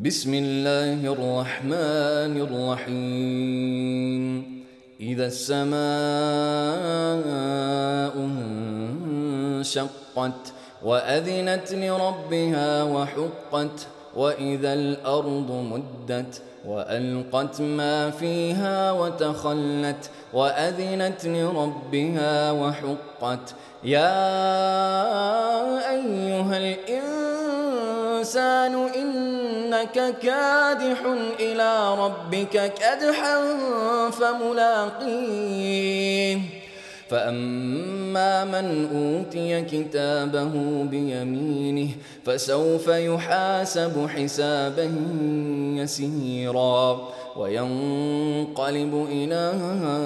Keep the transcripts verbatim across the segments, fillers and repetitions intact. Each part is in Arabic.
بسم الله الرحمن الرحيم إذا السماء انشقت وأذنت لربها وحقت وإذا الأرض مدت وألقت ما فيها وتخلت وأذنت لربها وحقت يا أيها الإنسان إنك كادح إلى ربك كدحا فملاقيه فأما من أوتي كتابه بيمينه فسوف يحاسب حسابا يسيرا وينقلب إلى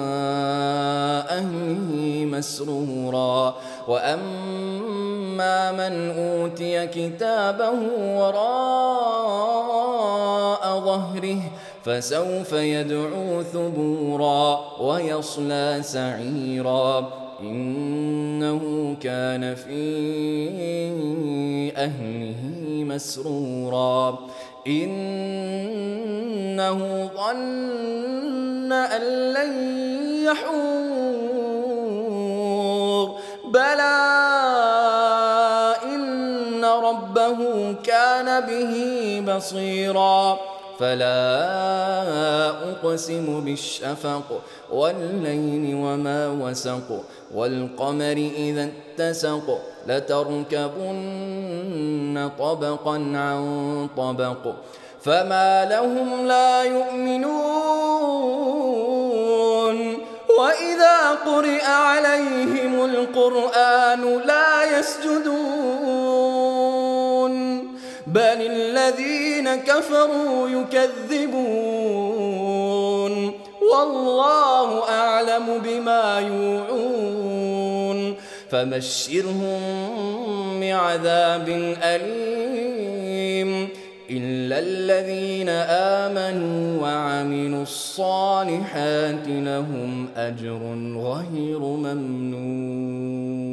أهله مسرورا وأما من أوتي كتابه وراء ظهره فسوف يدعو ثبورا ويصلى سعيرا إنه كان في أهله مسرورا إنه ظن أن لن يحور بلى إن ربه كان به بصيرا فلا أقسم بالشفق والليل وما وسق والقمر إذا اتسق لتركبن طبقا عن طبق فما لهم لا يؤمنون وإذا قرئ عليهم القرآن لا يسجدون بل الذين كفروا يكذبون والله أعلم بما يوعون فبشرهم بعذاب أليم إلا الذين آمنوا وعملوا الصالحات لهم أجر غير ممنون.